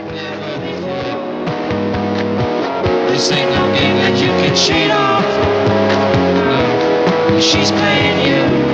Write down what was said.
never before. This ain't no game that you can cheat on. No, she's playing you.